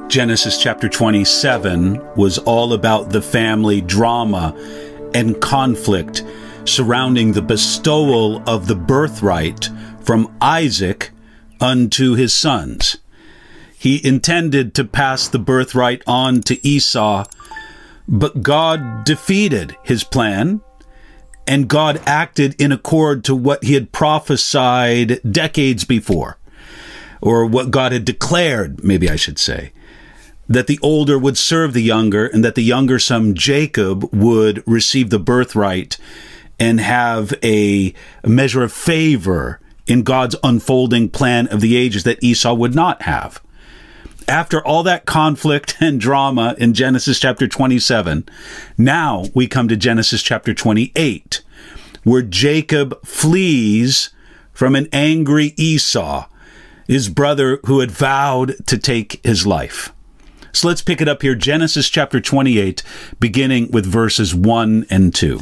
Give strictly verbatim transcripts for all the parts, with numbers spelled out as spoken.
Genesis chapter twenty-seven was all about the family drama and conflict surrounding the bestowal of the birthright from Isaac unto his sons. He intended to pass the birthright on to Esau, but God defeated his plan, and God acted in accord to what he had prophesied decades before, or what God had declared, maybe I should say, that the older would serve the younger, and that the younger son Jacob would receive the birthright and have a measure of favor in God's unfolding plan of the ages that Esau would not have. After all that conflict and drama in Genesis chapter twenty-seven, now we come to Genesis chapter twenty-eight, where Jacob flees from an angry Esau, his brother who had vowed to take his life. So let's pick it up here, Genesis chapter twenty-eight, beginning with verses one and two.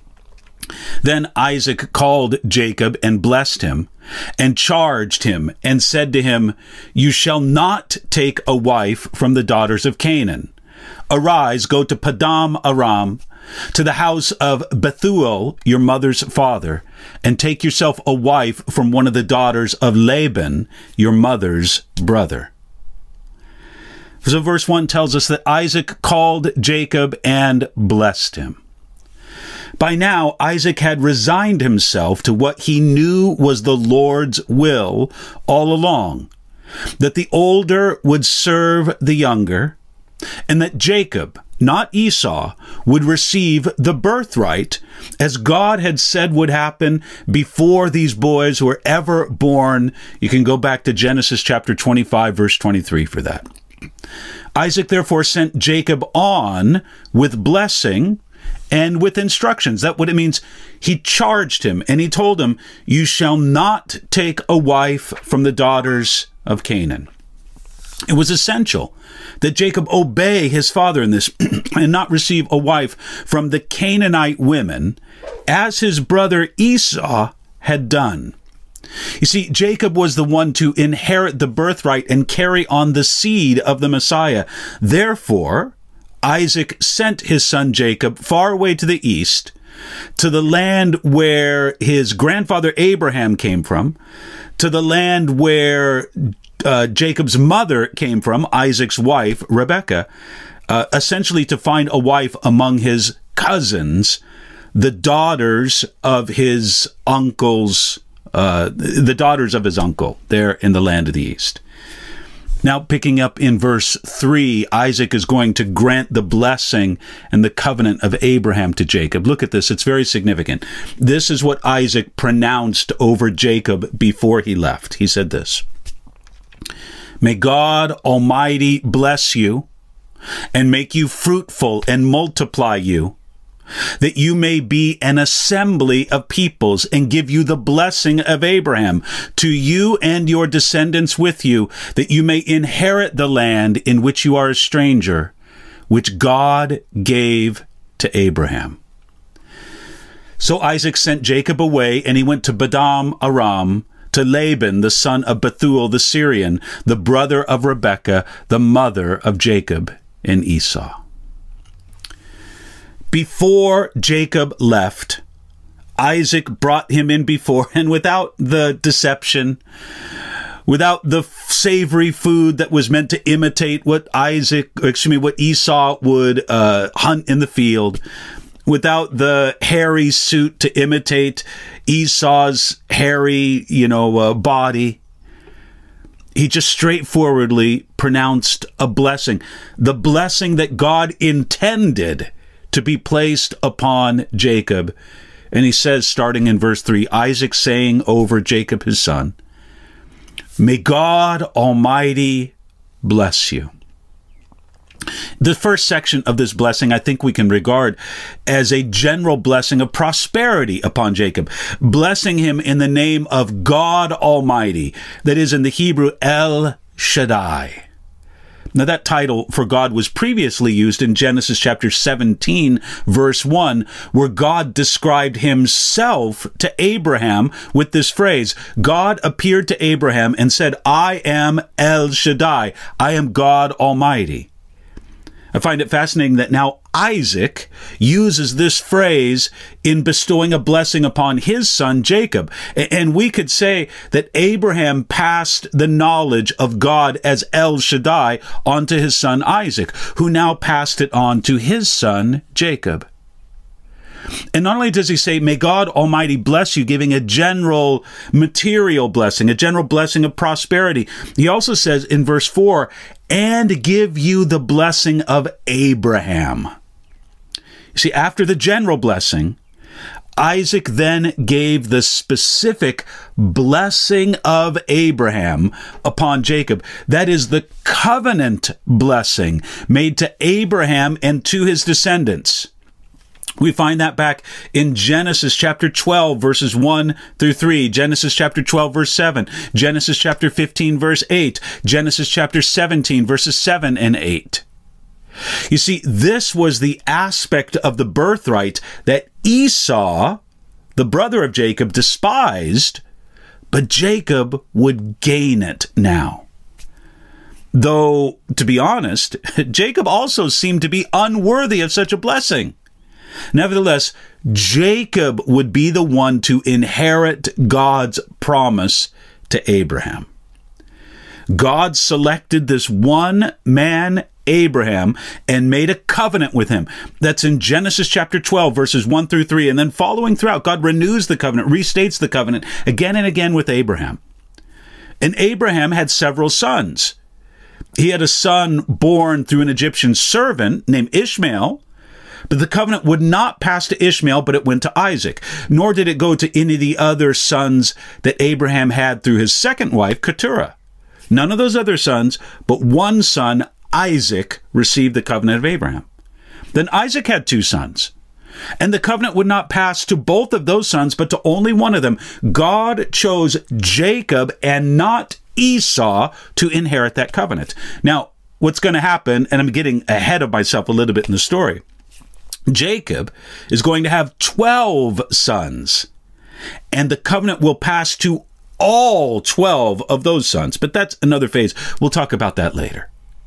Then Isaac called Jacob and blessed him, and charged him, and said to him, You shall not take a wife from the daughters of Canaan. Arise, go to Padam Aram, to the house of Bethuel, your mother's father, and take yourself a wife from one of the daughters of Laban, your mother's brother. So verse one tells us that Isaac called Jacob and blessed him. By now, Isaac had resigned himself to what he knew was the Lord's will all along, that the older would serve the younger, and that Jacob, not Esau, would receive the birthright, as God had said would happen before these boys were ever born. You can go back to Genesis chapter twenty-five, verse twenty-three for that. Isaac therefore sent Jacob on with blessing and with instructions. That's what it means. He charged him and he told him, You shall not take a wife from the daughters of Canaan. It was essential that Jacob obey his father in this and not receive a wife from the Canaanite women, as his brother Esau had done. You see, Jacob was the one to inherit the birthright and carry on the seed of the Messiah. Therefore, Isaac sent his son Jacob far away to the east, to the land where his grandfather Abraham came from, to the land where uh, Jacob's mother came from, Isaac's wife, Rebekah, uh, essentially to find a wife among his cousins, the daughters of his uncle's Uh, the daughters of his uncle there in the land of the east. Now, picking up in verse three, Isaac is going to grant the blessing and the covenant of Abraham to Jacob. Look at this. It's very significant. This is what Isaac pronounced over Jacob before he left. He said this, May God Almighty bless you and make you fruitful and multiply you, that you may be an assembly of peoples, and give you the blessing of Abraham to you and your descendants with you, that you may inherit the land in which you are a stranger, which God gave to Abraham. So Isaac sent Jacob away, and he went to Padam Aram, to Laban, the son of Bethuel the Syrian, the brother of Rebekah, the mother of Jacob and Esau. Before Jacob left, Isaac brought him in before, and without the deception, without the savory food that was meant to imitate what Isaac, excuse me, what Esau would uh, hunt in the field, without the hairy suit to imitate Esau's hairy, you know, uh, body, he just straightforwardly pronounced a blessing, the blessing that God intended to be placed upon Jacob. And he says, starting in verse three, Isaac saying over Jacob his son, May God Almighty bless you. The first section of this blessing, I think we can regard as a general blessing of prosperity upon Jacob, blessing him in the name of God Almighty, that is in the Hebrew El Shaddai. Now, that title for God was previously used in Genesis chapter seventeen, verse one, where God described himself to Abraham with this phrase, God appeared to Abraham and said, I am El Shaddai. I am God Almighty. I find it fascinating that now Isaac uses this phrase in bestowing a blessing upon his son Jacob. And we could say that Abraham passed the knowledge of God as El Shaddai onto his son Isaac, who now passed it on to his son Jacob. And not only does he say, may God Almighty bless you, giving a general material blessing, a general blessing of prosperity. He also says in verse four, and give you the blessing of Abraham. You see, after the general blessing, Isaac then gave the specific blessing of Abraham upon Jacob. That is the covenant blessing made to Abraham and to his descendants. We find that back in Genesis chapter twelve, verses one through three, Genesis chapter twelve, verse seven, Genesis chapter fifteen, verse eight, Genesis chapter seventeen, verses seven and eight. You see, this was the aspect of the birthright that Esau, the brother of Jacob, despised, but Jacob would gain it now. Though, to be honest, Jacob also seemed to be unworthy of such a blessing. Nevertheless, Jacob would be the one to inherit God's promise to Abraham. God selected this one man, Abraham, and made a covenant with him. That's in Genesis chapter twelve, verses one through three. And then following throughout, God renews the covenant, restates the covenant again and again with Abraham. And Abraham had several sons. He had a son born through an Egyptian servant named Ishmael. But the covenant would not pass to Ishmael, but it went to Isaac. Nor did it go to any of the other sons that Abraham had through his second wife, Keturah. None of those other sons, but one son, Isaac, received the covenant of Abraham. Then Isaac had two sons. And the covenant would not pass to both of those sons, but to only one of them. God chose Jacob and not Esau to inherit that covenant. Now, what's going to happen, and I'm getting ahead of myself a little bit in the story, Jacob is going to have twelve sons, and the covenant will pass to all twelve of those sons. But that's another phase. We'll talk about that later.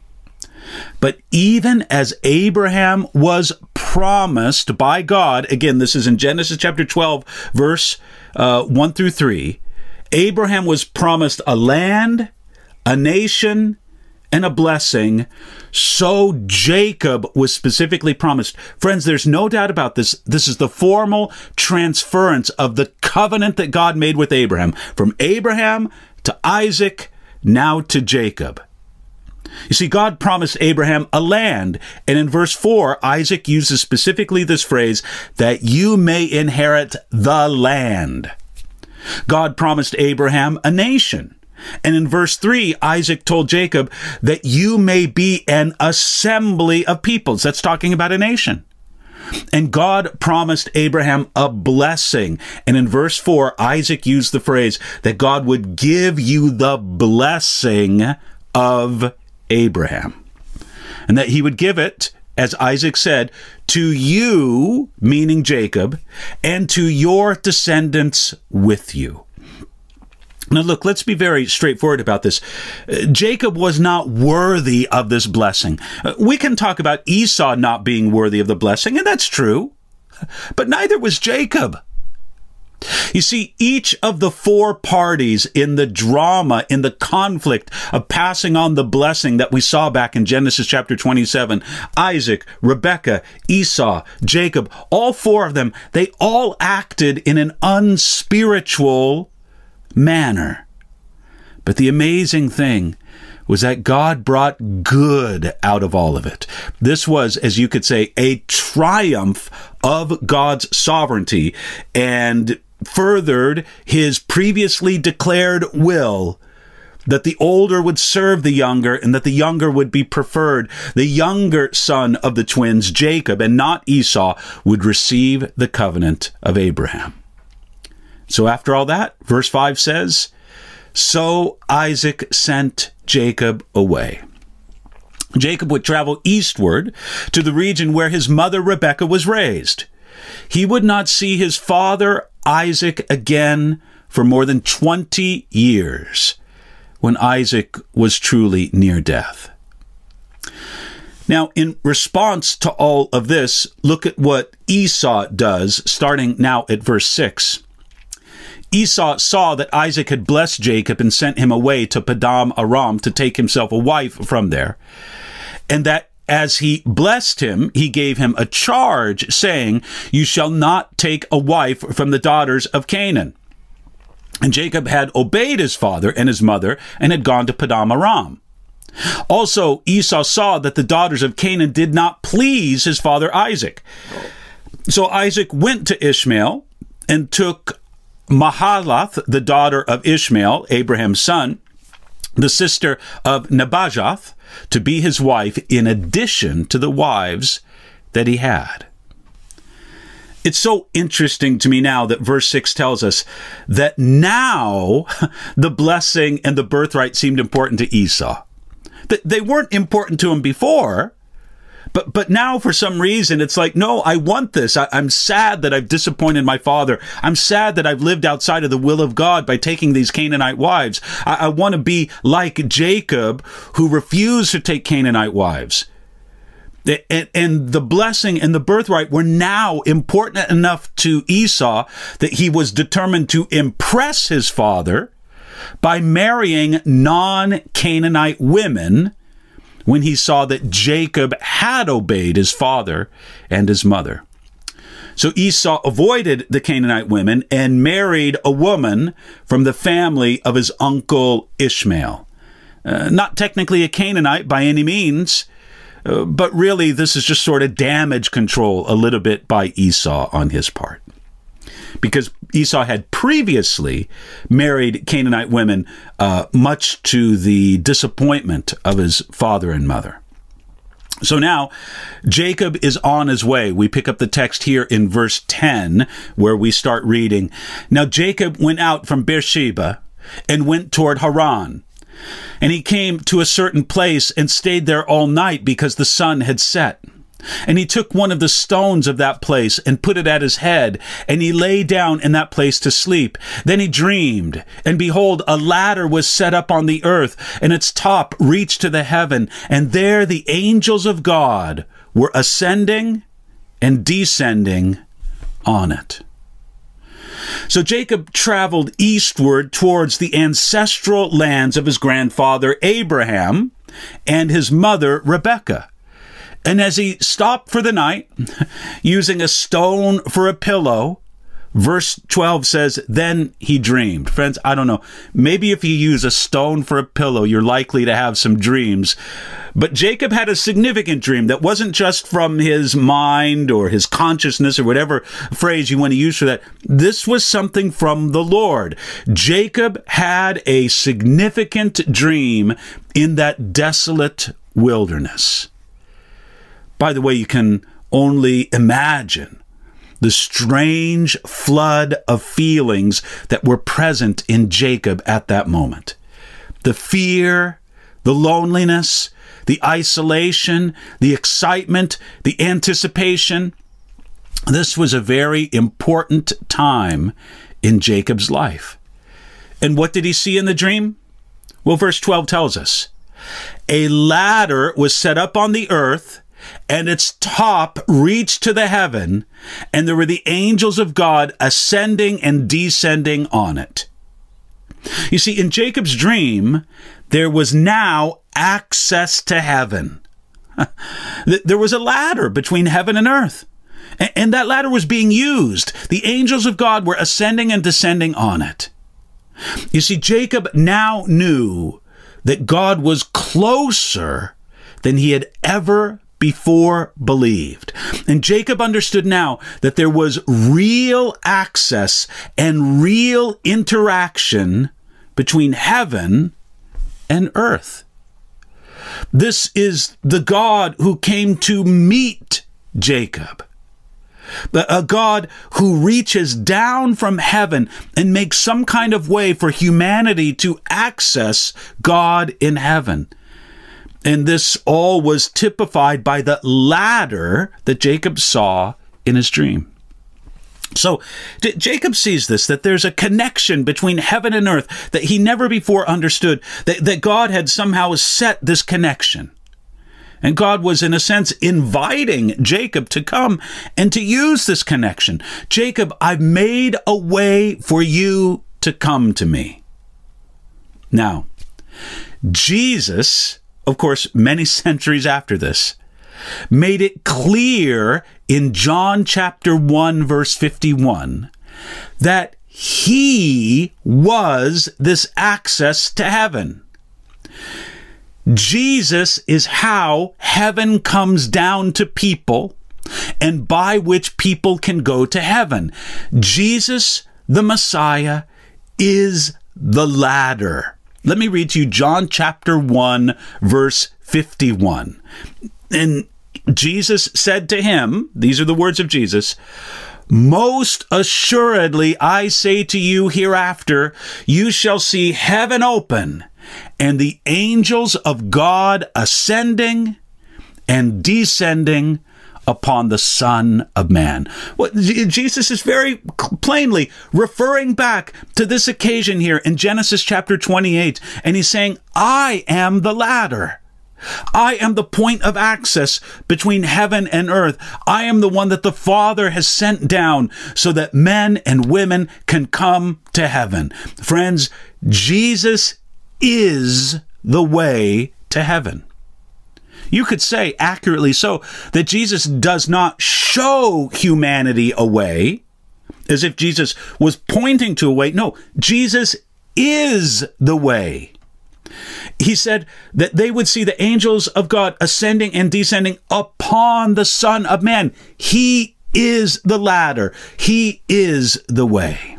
But even as Abraham was promised by God, again, this is in Genesis chapter twelve, verse uh, one through three, Abraham was promised a land, a nation, and a blessing. So Jacob was specifically promised. Friends, there's no doubt about this. This is the formal transference of the covenant that God made with Abraham, from Abraham to Isaac, now to Jacob. You see, God promised Abraham a land, and in verse four, Isaac uses specifically this phrase, that you may inherit the land. God promised Abraham a nation. And in verse three, Isaac told Jacob that you may be an assembly of peoples. That's talking about a nation. And God promised Abraham a blessing. And in verse four, Isaac used the phrase that God would give you the blessing of Abraham. And that he would give it, as Isaac said, to you, meaning Jacob, and to your descendants with you. Now, look, let's be very straightforward about this. Uh, Jacob was not worthy of this blessing. Uh, we can talk about Esau not being worthy of the blessing, and that's true. But neither was Jacob. You see, each of the four parties in the drama, in the conflict of passing on the blessing that we saw back in Genesis chapter twenty-seven, Isaac, Rebekah, Esau, Jacob, all four of them, they all acted in an unspiritual manner. But the amazing thing was that God brought good out of all of it. This was, as you could say, a triumph of God's sovereignty and furthered his previously declared will that the older would serve the younger and that the younger would be preferred. The younger son of the twins, Jacob, and not Esau, would receive the covenant of Abraham. So after all that, verse five says, so Isaac sent Jacob away. Jacob would travel eastward to the region where his mother Rebekah was raised. He would not see his father Isaac again for more than twenty years, when Isaac was truly near death. Now, in response to all of this, look at what Esau does, starting now at verse six. Esau saw that Isaac had blessed Jacob and sent him away to Paddan Aram to take himself a wife from there, and that as he blessed him, he gave him a charge, saying, "You shall not take a wife from the daughters of Canaan." And Jacob had obeyed his father and his mother and had gone to Paddan Aram. Also, Esau saw that the daughters of Canaan did not please his father Isaac. So Isaac went to Ishmael and took Mahalath, the daughter of Ishmael, Abraham's son, the sister of Nebajoth, to be his wife in addition to the wives that he had. It's so interesting to me now that verse six tells us that now the blessing and the birthright seemed important to Esau. They weren't important to him before, but but now for some reason it's like, no, I want this. I, I'm sad that I've disappointed my father. I'm sad that I've lived outside of the will of God by taking these Canaanite wives. I, I want to be like Jacob, who refused to take Canaanite wives. And, and the blessing and the birthright were now important enough to Esau that he was determined to impress his father by marrying non-Canaanite women when he saw that Jacob had obeyed his father and his mother. So Esau avoided the Canaanite women and married a woman from the family of his uncle Ishmael. Uh, not technically a Canaanite by any means, Uh, but really, this is just sort of damage control a little bit by Esau on his part. Because Esau had previously married Canaanite women, uh, much to the disappointment of his father and mother. So now, Jacob is on his way. We pick up the text here in verse ten, where we start reading. Now Jacob went out from Beersheba and went toward Haran. And he came to a certain place and stayed there all night because the sun had set. And he took one of the stones of that place and put it at his head, and he lay down in that place to sleep. Then he dreamed, and behold, a ladder was set up on the earth, and its top reached to the heaven, and there the angels of God were ascending and descending on it. So Jacob traveled eastward towards the ancestral lands of his grandfather Abraham and his mother Rebekah. And as he stopped for the night, using a stone for a pillow, verse twelve says, then he dreamed. Friends, I don't know. Maybe if you use a stone for a pillow, you're likely to have some dreams. But Jacob had a significant dream that wasn't just from his mind or his consciousness or whatever phrase you want to use for that. This was something from the Lord. Jacob had a significant dream in that desolate wilderness. By the way, you can only imagine the strange flood of feelings that were present in Jacob at that moment. The fear, the loneliness, the isolation, the excitement, the anticipation. This was a very important time in Jacob's life. And what did he see in the dream? Well, verse twelve tells us, a ladder was set up on the earth, and its top reached to the heaven, and there were the angels of God ascending and descending on it. You see, in Jacob's dream, there was now access to heaven. There was a ladder between heaven and earth, and that ladder was being used. The angels of God were ascending and descending on it. You see, Jacob now knew that God was closer than he had ever before believed. And Jacob understood now that there was real access and real interaction between heaven and earth. This is the God who came to meet Jacob. A God who reaches down from heaven and makes some kind of way for humanity to access God in heaven. And this all was typified by the ladder that Jacob saw in his dream. So J- Jacob sees this, that there's a connection between heaven and earth that he never before understood, that, that God had somehow set this connection. And God was, in a sense, inviting Jacob to come and to use this connection. Jacob, I've made a way for you to come to me. Now, Jesus, of course, many centuries after this, made it clear in John chapter one, verse fifty-one, that he was this access to heaven. Jesus is how heaven comes down to people and by which people can go to heaven. Jesus, the Messiah, is the ladder. Let me read to you John chapter one, verse fifty-one. And Jesus said to him, these are the words of Jesus, "Most assuredly, I say to you, hereafter you shall see heaven open, and the angels of God ascending and descending upon the Son of Man." Well, Jesus is very plainly referring back to this occasion here in Genesis chapter twenty-eight, and he's saying, I am the ladder. I am the point of access between heaven and earth. I am the one that the Father has sent down so that men and women can come to heaven. Friends, Jesus is the way to heaven. You could say, accurately so, that Jesus does not show humanity a way, as if Jesus was pointing to a way. No, Jesus is the way. He said that they would see the angels of God ascending and descending upon the Son of Man. He is the ladder. He is the way.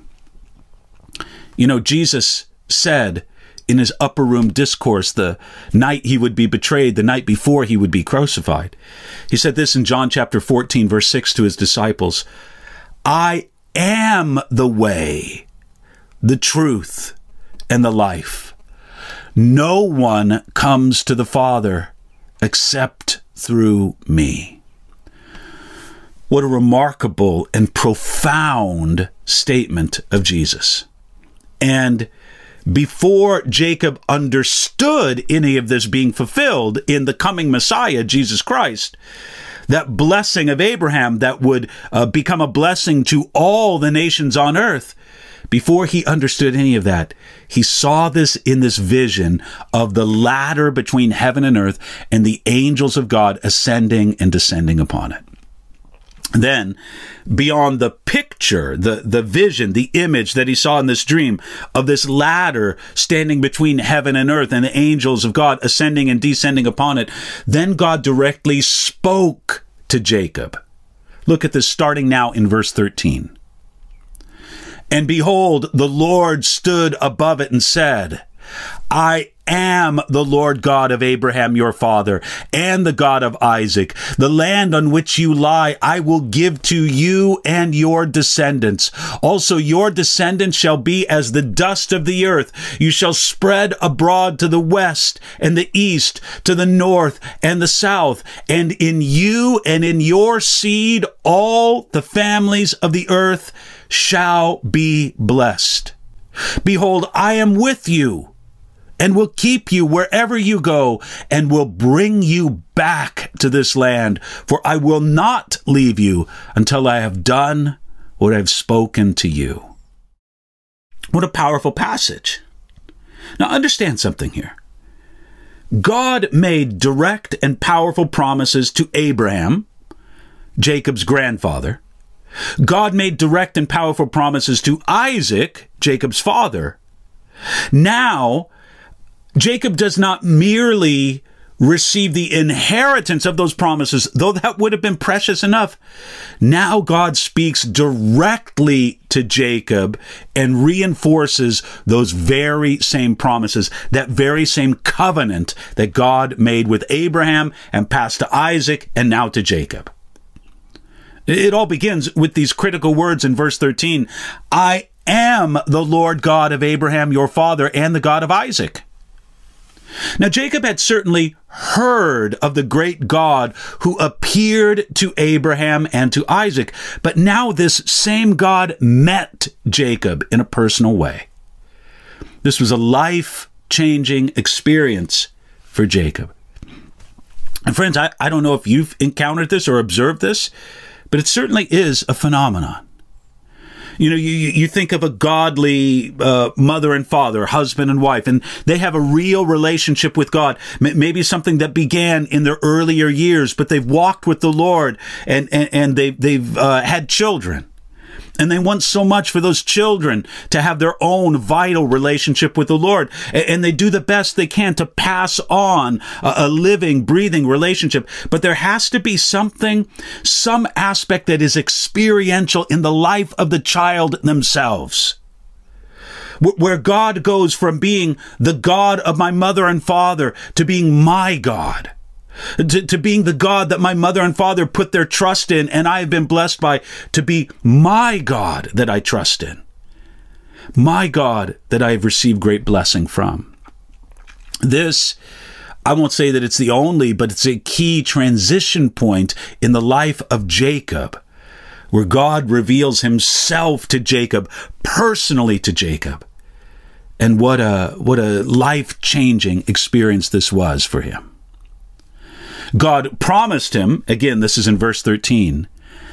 You know, Jesus said in his upper room discourse the night he would be betrayed, the night before he would be crucified, he said this in John chapter fourteen, verse six to his disciples, "I am the way, the truth, and the life. No one comes to the Father except through me." What a remarkable and profound statement of Jesus. And before Jacob understood any of this being fulfilled in the coming Messiah, Jesus Christ, that blessing of Abraham that would uh, become a blessing to all the nations on earth, before he understood any of that, he saw this in this vision of the ladder between heaven and earth and the angels of God ascending and descending upon it. Then, beyond the picture, the, the vision, the image that he saw in this dream of this ladder standing between heaven and earth and the angels of God ascending and descending upon it, then God directly spoke to Jacob. Look at this, starting now in verse thirteen. "And behold, the Lord stood above it and said, I am the Lord God of Abraham your father, and the God of Isaac. The land on which you lie I will give to you and your descendants. Also your descendants shall be as the dust of the earth. You shall spread abroad to the west and the east, to the north and the south. And in you and in your seed all the families of the earth shall be blessed. Behold, I am with you, and will keep you wherever you go, and will bring you back to this land. For I will not leave you until I have done what I have spoken to you." What a powerful passage. Now understand something here. God made direct and powerful promises to Abraham, Jacob's grandfather. God made direct and powerful promises to Isaac, Jacob's father. Now, Jacob does not merely receive the inheritance of those promises, though that would have been precious enough. Now God speaks directly to Jacob and reinforces those very same promises, that very same covenant that God made with Abraham and passed to Isaac and now to Jacob. It all begins with these critical words in verse thirteen. "I am the Lord God of Abraham your father and the God of Isaac." Now, Jacob had certainly heard of the great God who appeared to Abraham and to Isaac, but now this same God met Jacob in a personal way. This was a life-changing experience for Jacob. And friends, I, I don't know if you've encountered this or observed this, but it certainly is a phenomenon. You know, you, you think of a godly uh, mother and father, husband and wife, and they have a real relationship with God. M- maybe something that began in their earlier years, but they've walked with the Lord and, and, and they've, they've uh, had children. And they want so much for those children to have their own vital relationship with the Lord. And they do the best they can to pass on a living, breathing relationship. But there has to be something, some aspect that is experiential in the life of the child themselves, where God goes from being the God of my mother and father to being my God. To, to being the God that my mother and father put their trust in and I have been blessed by, to be my God that I trust in. My God that I have received great blessing from. This, I won't say that it's the only, but it's a key transition point in the life of Jacob, where God reveals himself to Jacob, personally to Jacob. And what a, what a life-changing experience this was for him. God promised him, again, this is in verse thirteen,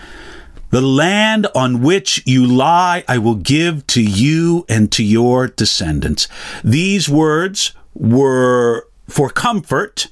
the land on which you lie, I will give to you and to your descendants. These words were for comfort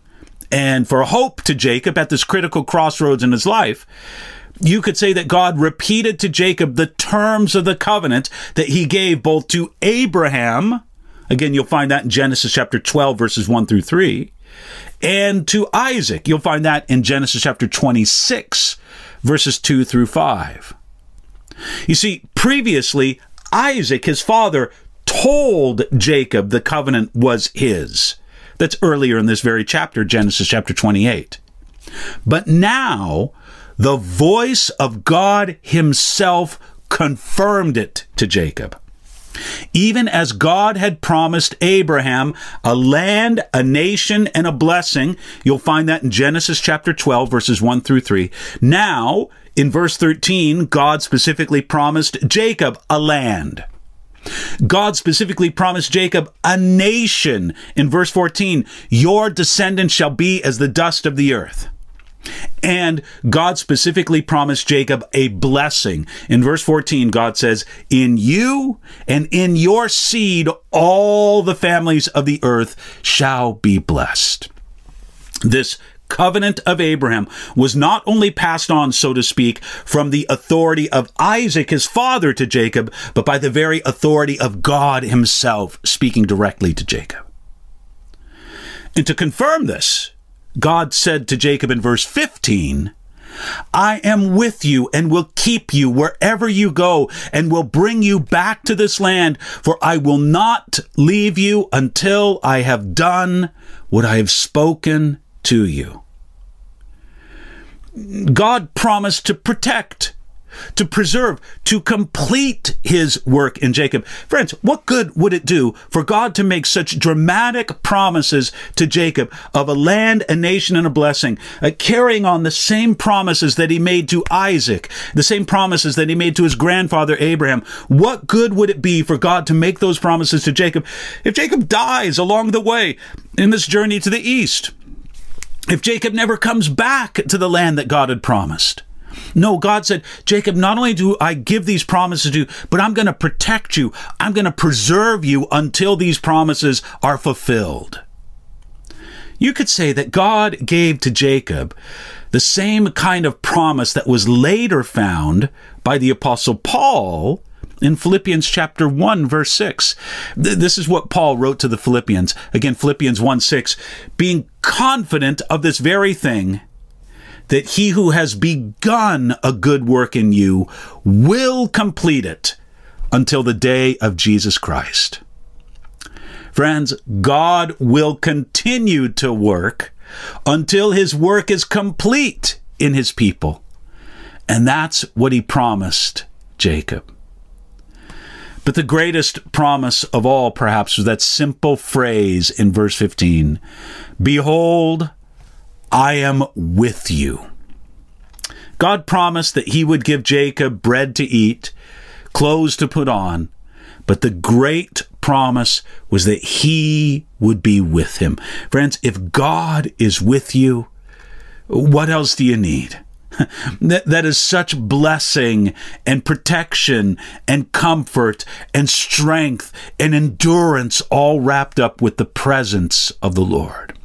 and for hope to Jacob at this critical crossroads in his life. You could say that God repeated to Jacob the terms of the covenant that he gave both to Abraham. Again, you'll find that in Genesis chapter twelve, verses one through three. And to Isaac, you'll find that in Genesis chapter twenty-six, verses two through five. You see, previously, Isaac, his father, told Jacob the covenant was his. That's earlier in this very chapter, Genesis chapter twenty-eight. But now, the voice of God himself confirmed it to Jacob. Even as God had promised Abraham a land, a nation, and a blessing, you'll find that in Genesis chapter twelve, verses one through three. Now, in verse thirteen, God specifically promised Jacob a land. God specifically promised Jacob a nation. In verse fourteen, your descendants shall be as the dust of the earth. And God specifically promised Jacob a blessing. In verse fourteen, God says, in you and in your seed, all the families of the earth shall be blessed. This covenant of Abraham was not only passed on, so to speak, from the authority of Isaac, his father, to Jacob, but by the very authority of God himself speaking directly to Jacob. And to confirm this, God said to Jacob in verse fifteen, I am with you and will keep you wherever you go and will bring you back to this land, for I will not leave you until I have done what I have spoken to you. God promised to protect, to preserve, to complete his work in Jacob. Friends, what good would it do for God to make such dramatic promises to Jacob of a land, a nation, and a blessing, uh, carrying on the same promises that he made to Isaac, the same promises that he made to his grandfather Abraham? What good would it be for God to make those promises to Jacob if Jacob dies along the way in this journey to the east? If Jacob never comes back to the land that God had promised? No, God said, Jacob, not only do I give these promises to you, but I'm going to protect you. I'm going to preserve you until these promises are fulfilled. You could say that God gave to Jacob the same kind of promise that was later found by the Apostle Paul in Philippians chapter one, verse six. This is what Paul wrote to the Philippians. Again, Philippians one six, being confident of this very thing, that he who has begun a good work in you will complete it until the day of Jesus Christ. Friends, God will continue to work until his work is complete in his people. And that's what he promised Jacob. But the greatest promise of all, perhaps, was that simple phrase in verse fifteen, "Behold, I am with you." God promised that he would give Jacob bread to eat, clothes to put on, but the great promise was that he would be with him. Friends, if God is with you, what else do you need? that, that is such blessing and protection and comfort and strength and endurance, all wrapped up with the presence of the Lord.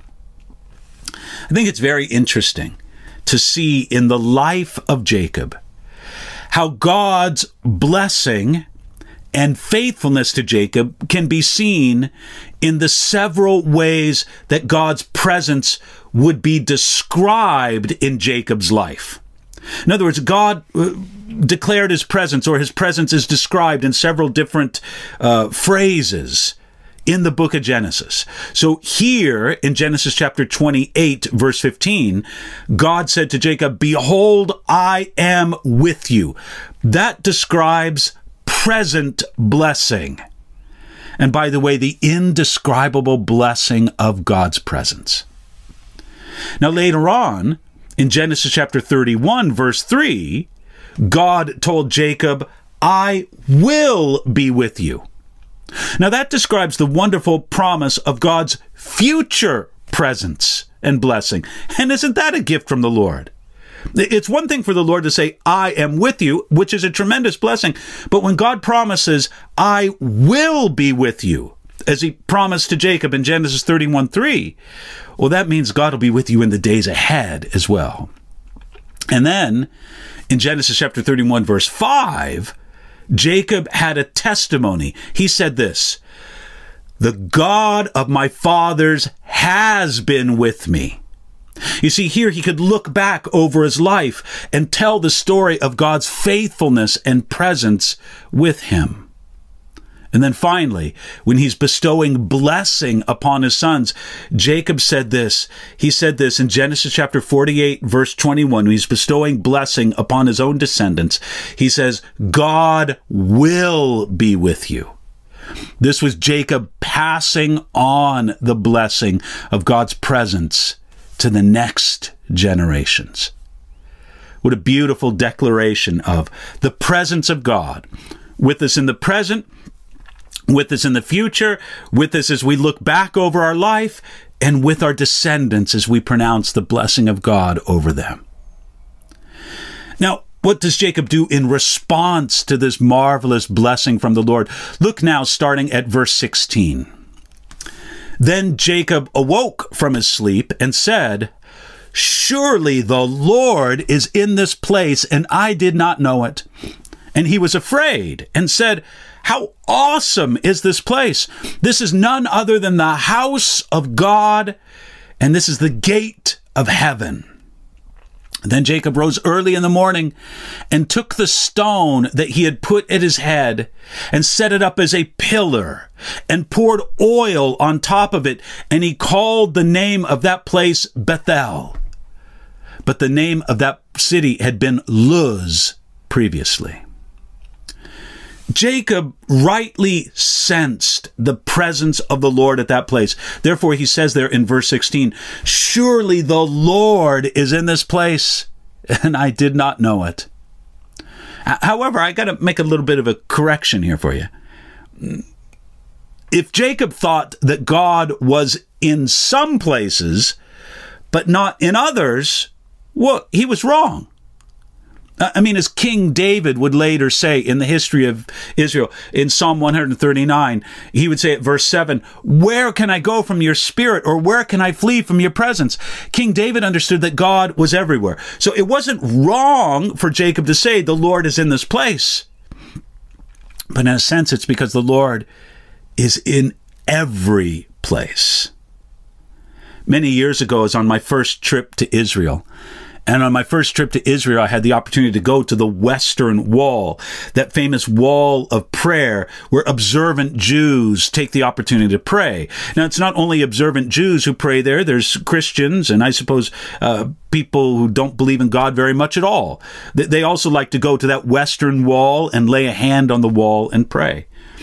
I think it's very interesting to see in the life of Jacob how God's blessing and faithfulness to Jacob can be seen in the several ways that God's presence would be described in Jacob's life. In other words, God uh, declared his presence, or his presence is described in several different uh, phrases in the book of Genesis. So here in Genesis chapter twenty-eight, verse fifteen, God said to Jacob, "Behold, I am with you." That describes present blessing. And by the way, the indescribable blessing of God's presence. Now later on, in Genesis chapter thirty-one, verse three, God told Jacob, "I will be with you." Now that describes the wonderful promise of God's future presence and blessing. And isn't that a gift from the Lord? It's one thing for the Lord to say, "I am with you," which is a tremendous blessing. But when God promises, "I will be with you," as he promised to Jacob in Genesis thirty-one three, well, that means God will be with you in the days ahead as well. And then in Genesis chapter thirty-one, verse five, Jacob had a testimony. He said this, "The God of my fathers has been with me." You see, here he could look back over his life and tell the story of God's faithfulness and presence with him. And then finally, when he's bestowing blessing upon his sons, Jacob said this. He said this in Genesis chapter forty-eight, verse twenty-one, when he's bestowing blessing upon his own descendants. He says, "God will be with you." This was Jacob passing on the blessing of God's presence to the next generations. What a beautiful declaration of the presence of God with us in the present, with us in the future, with us as we look back over our life, and with our descendants as we pronounce the blessing of God over them. Now, what does Jacob do in response to this marvelous blessing from the Lord? Look now, starting at verse sixteen. Then Jacob awoke from his sleep and said, "Surely the Lord is in this place, and I did not know it." And he was afraid and said, "How awesome is this place! This is none other than the house of God, and this is the gate of heaven." Then Jacob rose early in the morning and took the stone that he had put at his head and set it up as a pillar and poured oil on top of it. And he called the name of that place Bethel. But the name of that city had been Luz previously. Jacob rightly sensed the presence of the Lord at that place. Therefore, he says there in verse sixteen, "Surely the Lord is in this place, and I did not know it." However, I got to make a little bit of a correction here for you. If Jacob thought that God was in some places, but not in others, well, he was wrong. I mean, as King David would later say in the history of Israel, in Psalm one thirty-nine, he would say at verse seven, "Where can I go from your spirit, or where can I flee from your presence?" King David understood that God was everywhere. So it wasn't wrong for Jacob to say, "The Lord is in this place." But in a sense, it's because the Lord is in every place. Many years ago, I was on my first trip to Israel. And on my first trip to Israel, I had the opportunity to go to the Western Wall, that famous wall of prayer where observant Jews take the opportunity to pray. Now, it's not only observant Jews who pray there. There's Christians and I suppose uh, people who don't believe in God very much at all. They also like to go to that Western Wall and lay a hand on the wall and pray.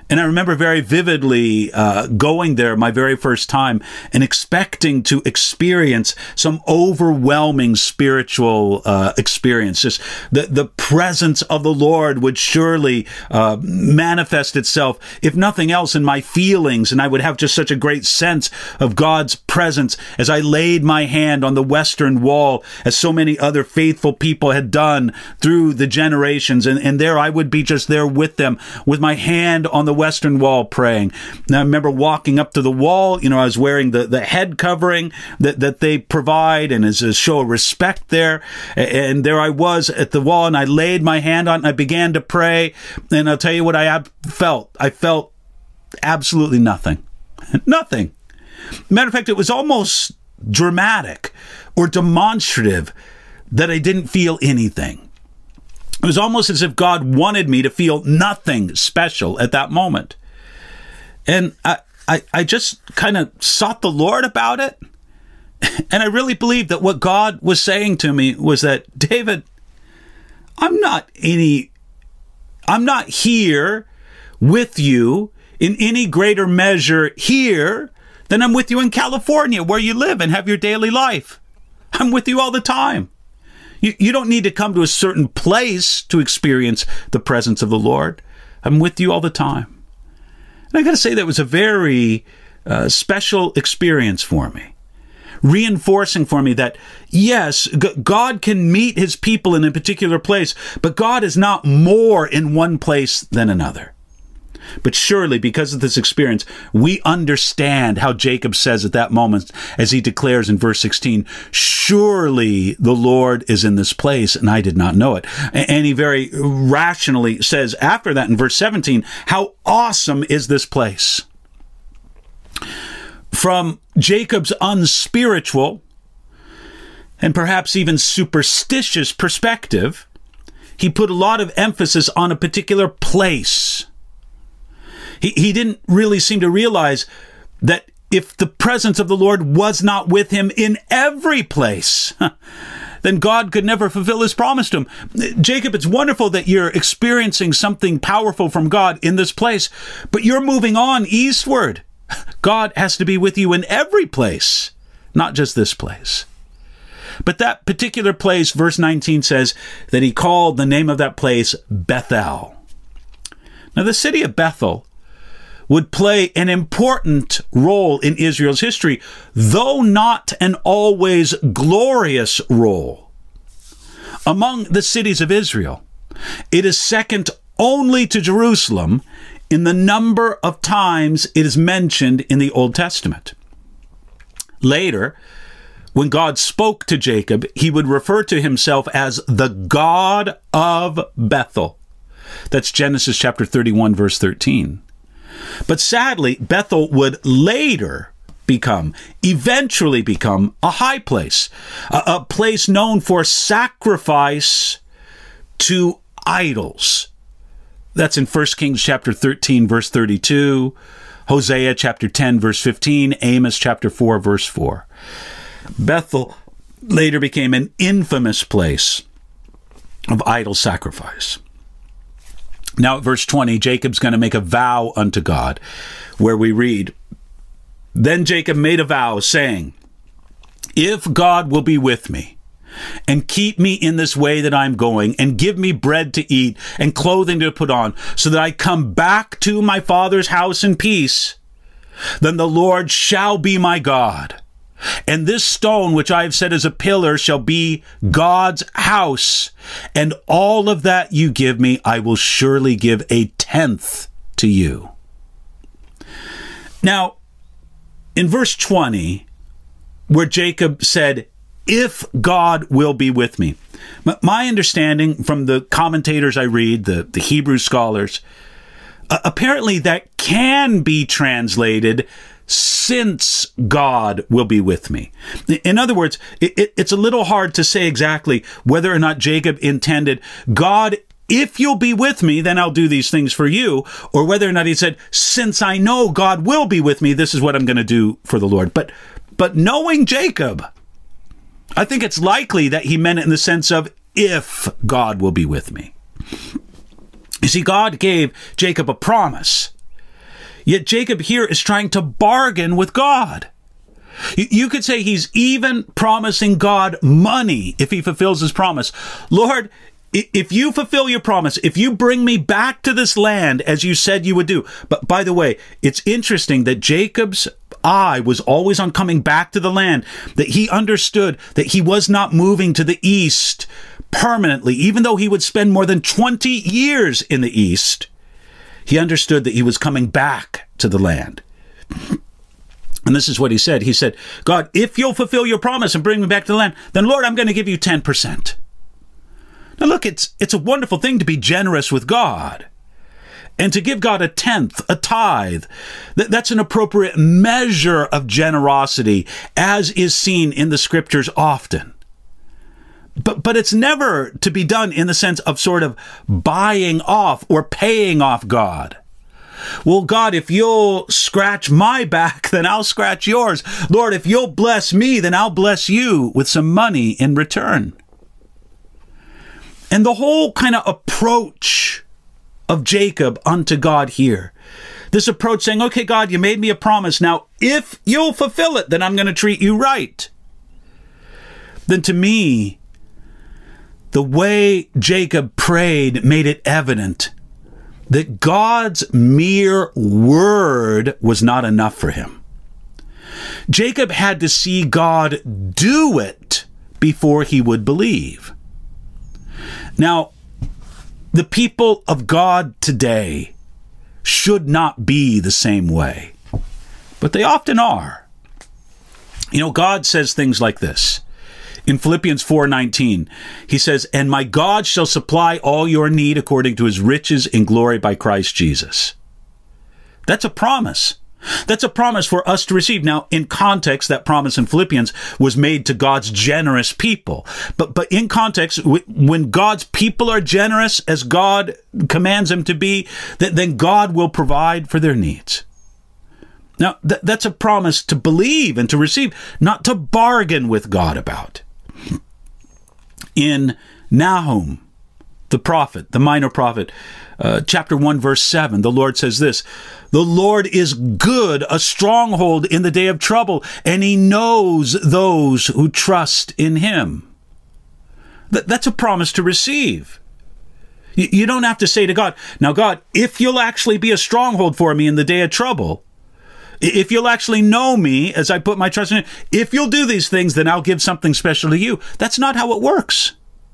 And I remember very vividly uh, going there my very first time and expecting to experience some overwhelming spiritual uh, experience. Just the, the presence of the Lord would surely uh, manifest itself, if nothing else, in my feelings. And I would have just such a great sense of God's presence as I laid my hand on the western wall, as so many other faithful people had done through the generations. And, and there I would be just there with them, with my hand on the western wall praying. And I remember walking up to the wall. You know, I was wearing the, the head covering that, that they provide, and as a show of respect there. And there I was at the wall, and I laid my hand on it, and I began to pray. And I'll tell you what I ab- felt. I felt absolutely nothing. Nothing. Matter of fact, it was almost dramatic or demonstrative that I didn't feel anything. It was almost as if God wanted me to feel nothing special at that moment. And I, I, I just kind of sought the Lord about it. And I really believed that what God was saying to me was that, David, I'm not any, I'm not here with you in any greater measure here than I'm with you in California, where you live and have your daily life. I'm with you all the time. You, you don't need to come to a certain place to experience the presence of the Lord. I'm with you all the time. And I got to say, that was a very uh, special experience for me, reinforcing for me that, yes, G- God can meet his people in a particular place, but God is not more in one place than another. But surely, because of this experience, we understand how Jacob says at that moment, as he declares in verse sixteen, surely the Lord is in this place, and I did not know it. And he very rationally says after that in verse seventeen, how awesome is this place? From Jacob's unspiritual and perhaps even superstitious perspective, he put a lot of emphasis on a particular place. He, he didn't really seem to realize that if the presence of the Lord was not with him in every place, then God could never fulfill his promise to him. Jacob, it's wonderful that you're experiencing something powerful from God in this place, but you're moving on eastward. God has to be with you in every place, not just this place. But that particular place, verse nineteen says that he called the name of that place Bethel. Now, the city of Bethel would play an important role in Israel's history, though not an always glorious role. Among the cities of Israel, it is second only to Jerusalem in the number of times it is mentioned in the Old Testament. Later, when God spoke to Jacob, he would refer to himself as the God of Bethel. That's Genesis chapter thirty-one, verse thirteen. But sadly, Bethel would later become, eventually become, a high place, a, a place known for sacrifice to idols. That's in First Kings chapter thirteen, verse thirty-two, Hosea chapter ten, verse fifteen, Amos chapter four, verse four. Bethel later became an infamous place of idol sacrifice. Now, at verse twenty, Jacob's going to make a vow unto God, where we read, Then Jacob made a vow, saying, If God will be with me, and keep me in this way that I'm going, and give me bread to eat, and clothing to put on, so that I come back to my father's house in peace, then the Lord shall be my God. And this stone which I have set as a pillar shall be God's house. And all of that you give me, I will surely give a tenth to you. Now, in verse twenty, where Jacob said, if God will be with me, my understanding from the commentators I read, the, the Hebrew scholars, uh, apparently that can be translated since God will be with me. In other words, it, it, it's a little hard to say exactly whether or not Jacob intended, God, if you'll be with me, then I'll do these things for you, or whether or not he said, since I know God will be with me, this is what I'm going to do for the Lord. But, but knowing Jacob, I think it's likely that he meant it in the sense of, if God will be with me. You see, God gave Jacob a promise. Yet Jacob here is trying to bargain with God. You could say he's even promising God money if he fulfills his promise. Lord, if you fulfill your promise, if you bring me back to this land as you said you would do. But by the way, it's interesting that Jacob's eye was always on coming back to the land, that he understood that he was not moving to the east permanently, even though he would spend more than twenty years in the east. He understood that he was coming back to the land. And this is what he said. He said, God, if you'll fulfill your promise and bring me back to the land, then Lord, I'm going to give you ten percent. Now look, it's it's a wonderful thing to be generous with God and to give God a tenth, a tithe. That, that's an appropriate measure of generosity, as is seen in the scriptures often. But but it's never to be done in the sense of sort of buying off or paying off God. Well, God, if you'll scratch my back, then I'll scratch yours. Lord, if you'll bless me, then I'll bless you with some money in return. And the whole kind of approach of Jacob unto God here, this approach saying, okay, God, you made me a promise. Now, if you'll fulfill it, then I'm going to treat you right. Then to me, the way Jacob prayed made it evident that God's mere word was not enough for him. Jacob had to see God do it before he would believe. Now, the people of God today should not be the same way, but they often are. You know, God says things like this. In Philippians four nineteen, he says, and my God shall supply all your need according to his riches in glory by Christ Jesus. That's a promise. That's a promise for us to receive. Now, in context, that promise in Philippians was made to God's generous people. But but in context, when God's people are generous as God commands them to be, then God will provide for their needs. Now, th- that's a promise to believe and to receive, not to bargain with God about. In Nahum, the prophet, the minor prophet, uh, chapter one, verse seven, the Lord says this, the Lord is good, a stronghold in the day of trouble, and he knows those who trust in him. Th- that's a promise to receive. Y- you don't have to say to God, now God, if you'll actually be a stronghold for me in the day of trouble, if you'll actually know me as I put my trust in you, if you'll do these things, then I'll give something special to you. That's not how it works.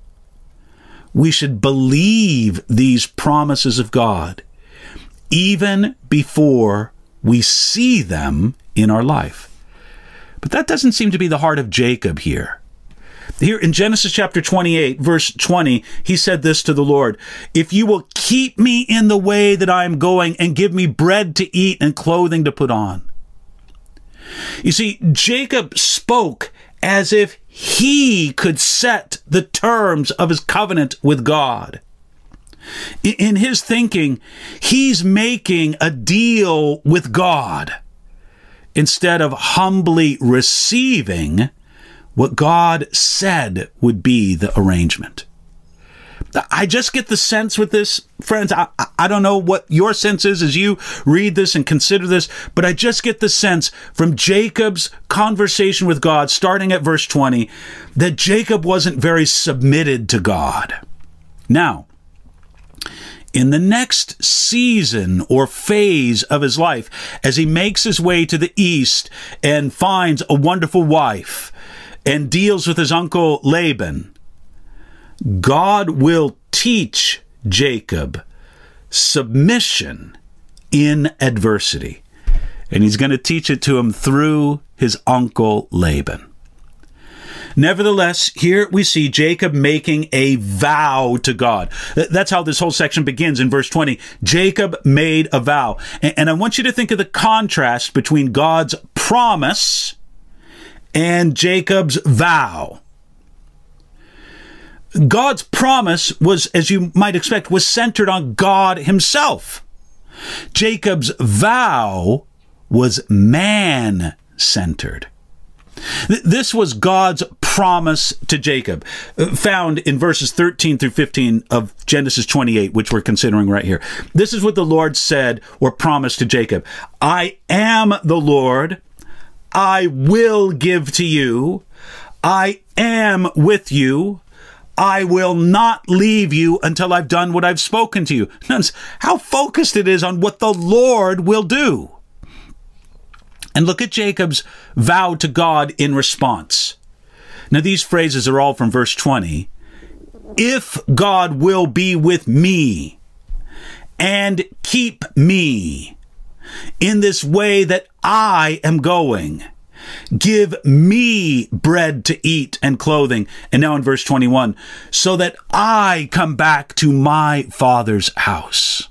We should believe these promises of God even before we see them in our life. But that doesn't seem to be the heart of Jacob here. Here in Genesis chapter twenty-eight, verse twenty, he said this to the Lord, if you will keep me in the way that I am going and give me bread to eat and clothing to put on. You see, Jacob spoke as if he could set the terms of his covenant with God. In his thinking, he's making a deal with God instead of humbly receiving what God said would be the arrangement. I just get the sense with this, friends, I, I don't know what your sense is as you read this and consider this, but I just get the sense from Jacob's conversation with God, starting at verse twenty, that Jacob wasn't very submitted to God. Now, in the next season or phase of his life, as he makes his way to the east and finds a wonderful wife and deals with his uncle Laban, God will teach Jacob submission in adversity. And he's going to teach it to him through his uncle Laban. Nevertheless, here we see Jacob making a vow to God. That's how this whole section begins in verse twenty. Jacob made a vow. And I want you to think of the contrast between God's promise and Jacob's vow. God's promise was, as you might expect, was centered on God himself. Jacob's vow was man-centered. This was God's promise to Jacob, found in verses thirteen through fifteen of Genesis twenty-eight, which we're considering right here. This is what the Lord said or promised to Jacob. I am the Lord. I will give to you. I am with you. I will not leave you until I've done what I've spoken to you. Notice how focused it is on what the Lord will do. And look at Jacob's vow to God in response. Now, these phrases are all from verse twenty. If God will be with me and keep me in this way that I am going, give me bread to eat and clothing. And now in verse twenty-one, so that I come back to my father's house.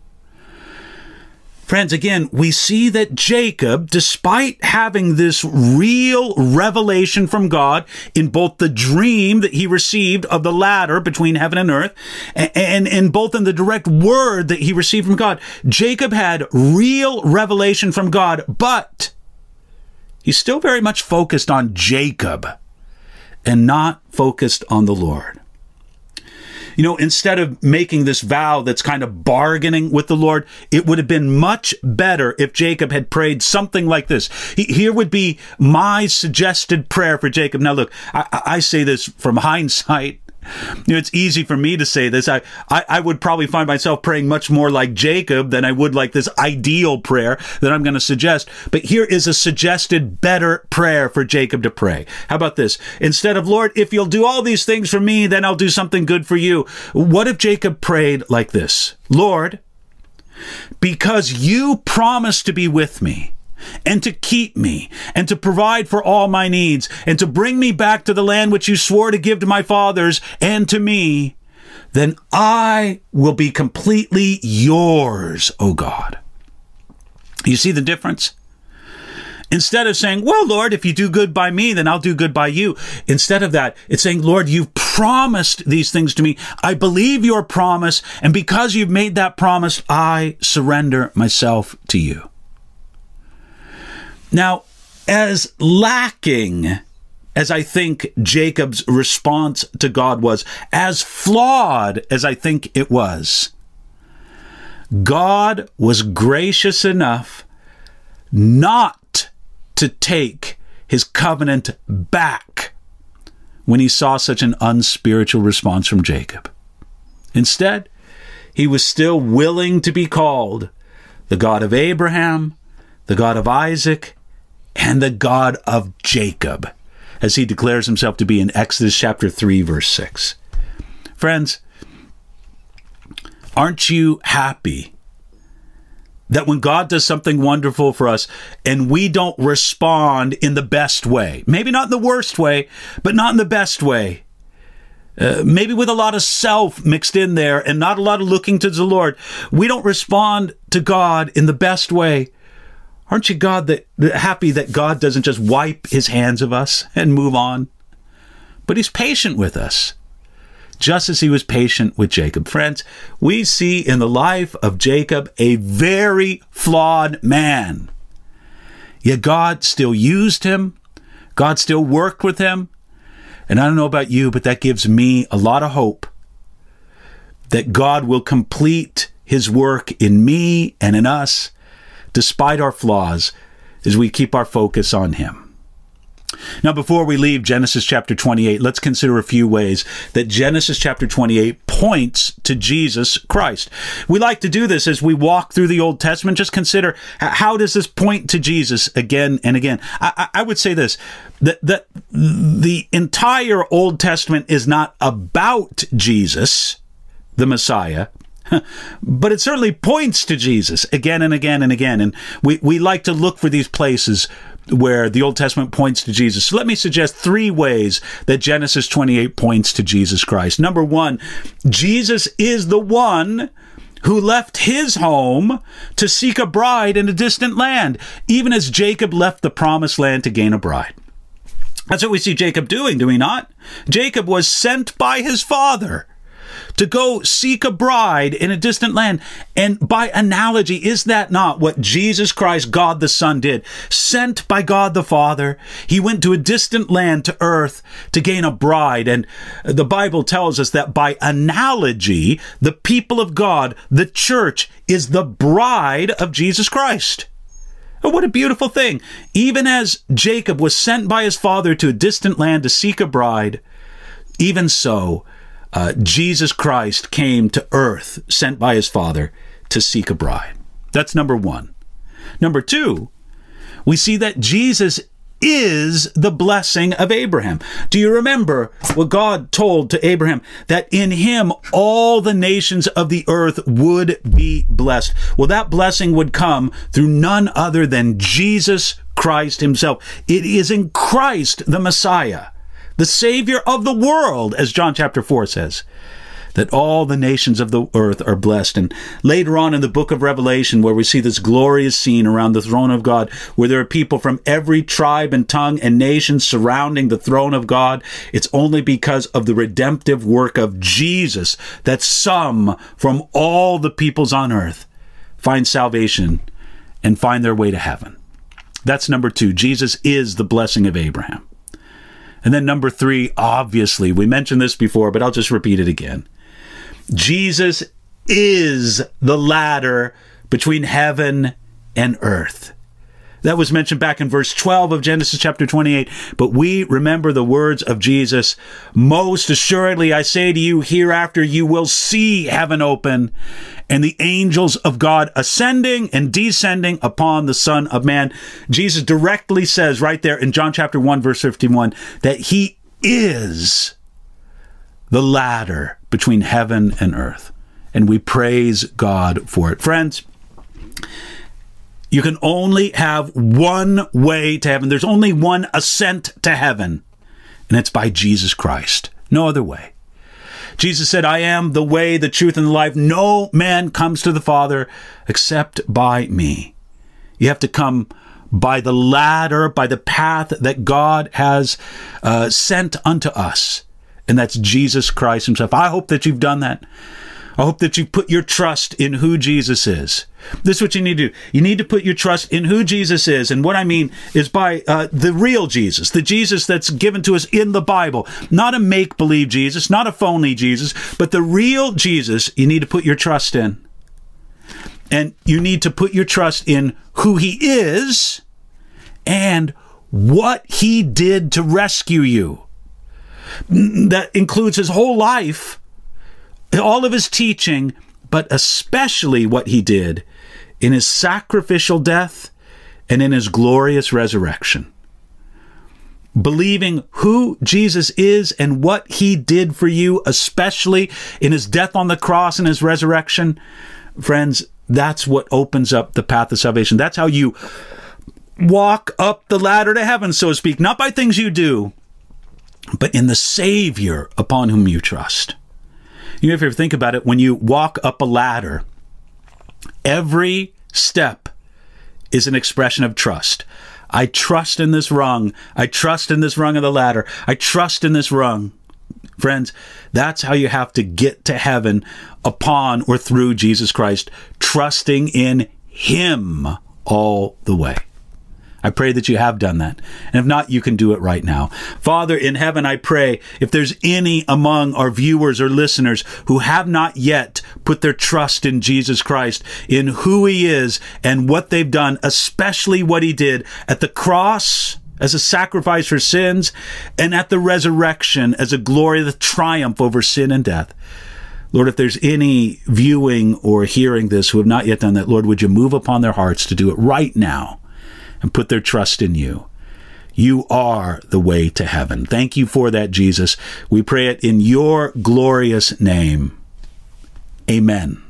Friends, again, we see that Jacob, despite having this real revelation from God in both the dream that he received of the ladder between heaven and earth, and, and, and both in the direct word that he received from God, Jacob had real revelation from God, but he's still very much focused on Jacob and not focused on the Lord. You know, instead of making this vow that's kind of bargaining with the Lord, it would have been much better if Jacob had prayed something like this. Here would be my suggested prayer for Jacob. Now, look, I, I say this from hindsight. You know, it's easy for me to say this. I, I, I would probably find myself praying much more like Jacob than I would like this ideal prayer that I'm going to suggest. But here is a suggested better prayer for Jacob to pray. How about this? Instead of, Lord, if you'll do all these things for me, then I'll do something good for you. What if Jacob prayed like this? Lord, because you promised to be with me, and to keep me, and to provide for all my needs, and to bring me back to the land which you swore to give to my fathers and to me, then I will be completely yours, O God. You see the difference? Instead of saying, well, Lord, if you do good by me, then I'll do good by you. Instead of that, it's saying, Lord, you've promised these things to me. I believe your promise, and because you've made that promise, I surrender myself to you. Now, as lacking as I think Jacob's response to God was, as flawed as I think it was, God was gracious enough not to take his covenant back when he saw such an unspiritual response from Jacob. Instead, he was still willing to be called the God of Abraham, the God of Isaac, and the God of Jacob, as he declares himself to be in Exodus chapter three, verse six. Friends, aren't you happy that when God does something wonderful for us and we don't respond in the best way, maybe not in the worst way, but not in the best way, uh, maybe with a lot of self mixed in there and not a lot of looking to the Lord, we don't respond to God in the best way. Aren't you God that happy that God doesn't just wipe his hands of us and move on? But he's patient with us, just as he was patient with Jacob. Friends, we see in the life of Jacob a very flawed man. Yet God still used him. God still worked with him. And I don't know about you, but that gives me a lot of hope that God will complete his work in me and in us, despite our flaws, as we keep our focus on him. Now, before we leave Genesis chapter twenty-eight, let's consider a few ways that Genesis chapter twenty-eight points to Jesus Christ. We like to do this as we walk through the Old Testament. Just consider, how does this point to Jesus again and again? I, I would say this, that, that the entire Old Testament is not about Jesus, the Messiah, but it certainly points to Jesus again and again and again. And we, we like to look for these places where the Old Testament points to Jesus. So let me suggest three ways that Genesis twenty-eight points to Jesus Christ. Number one, Jesus is the one who left his home to seek a bride in a distant land, even as Jacob left the promised land to gain a bride. That's what we see Jacob doing, do we not? Jacob was sent by his father to go seek a bride in a distant land. And by analogy, is that not what Jesus Christ, God the Son, did? Sent by God the Father, he went to a distant land, to earth, to gain a bride. And the Bible tells us that by analogy, the people of God, the church, is the bride of Jesus Christ. Oh, what a beautiful thing. Even as Jacob was sent by his father to a distant land to seek a bride, even so, uh, Jesus Christ came to earth, sent by his father to seek a bride. That's number one. Number two, we see that Jesus is the blessing of Abraham. Do you remember what God told to Abraham? That in him all the nations of the earth would be blessed. Well, that blessing would come through none other than Jesus Christ himself. It is in Christ, the Messiah, the Savior of the world, as John chapter four says, that all the nations of the earth are blessed. And later on in the book of Revelation, where we see this glorious scene around the throne of God, where there are people from every tribe and tongue and nation surrounding the throne of God, it's only because of the redemptive work of Jesus that some from all the peoples on earth find salvation and find their way to heaven. That's number two. Jesus is the blessing of Abraham. And then number three, obviously, we mentioned this before, but I'll just repeat it again. Jesus is the ladder between heaven and earth. That was mentioned back in verse twelve of Genesis chapter twenty-eight. But we remember the words of Jesus. Most assuredly, I say to you, hereafter you will see heaven open and the angels of God ascending and descending upon the Son of Man. Jesus directly says right there in John chapter one, verse fifty-one, that he is the ladder between heaven and earth. And we praise God for it. Friends, you can only have one way to heaven. There's only one ascent to heaven, and it's by Jesus Christ. No other way. Jesus said, I am the way, the truth, and the life. No man comes to the Father except by me. You have to come by the ladder, by the path that God has uh, sent unto us. And that's Jesus Christ himself. I hope that you've done that. I hope that you put your trust in who Jesus is. This is what you need to do. You need to put your trust in who Jesus is. And what I mean is by uh, the real Jesus, the Jesus that's given to us in the Bible. Not a make-believe Jesus, not a phony Jesus, but the real Jesus you need to put your trust in. And you need to put your trust in who he is and what he did to rescue you. That includes his whole life, all of his teaching, but especially what he did in his sacrificial death and in his glorious resurrection. Believing who Jesus is and what he did for you, especially in his death on the cross and his resurrection, friends, that's what opens up the path of salvation. That's how you walk up the ladder to heaven, so to speak, not by things you do, but in the Savior upon whom you trust. You know, if you ever think about it, when you walk up a ladder, every step is an expression of trust. I trust in this rung. I trust in this rung of the ladder. I trust in this rung. Friends, that's how you have to get to heaven, upon or through Jesus Christ, trusting in him all the way. I pray that you have done that. And if not, you can do it right now. Father in heaven, I pray if there's any among our viewers or listeners who have not yet put their trust in Jesus Christ, in who he is and what they've done, especially what he did at the cross as a sacrifice for sins and at the resurrection as a glory, the triumph over sin and death. Lord, if there's any viewing or hearing this who have not yet done that, Lord, would you move upon their hearts to do it right now? And put their trust in you. You are the way to heaven. Thank you for that, Jesus. We pray it in your glorious name. Amen.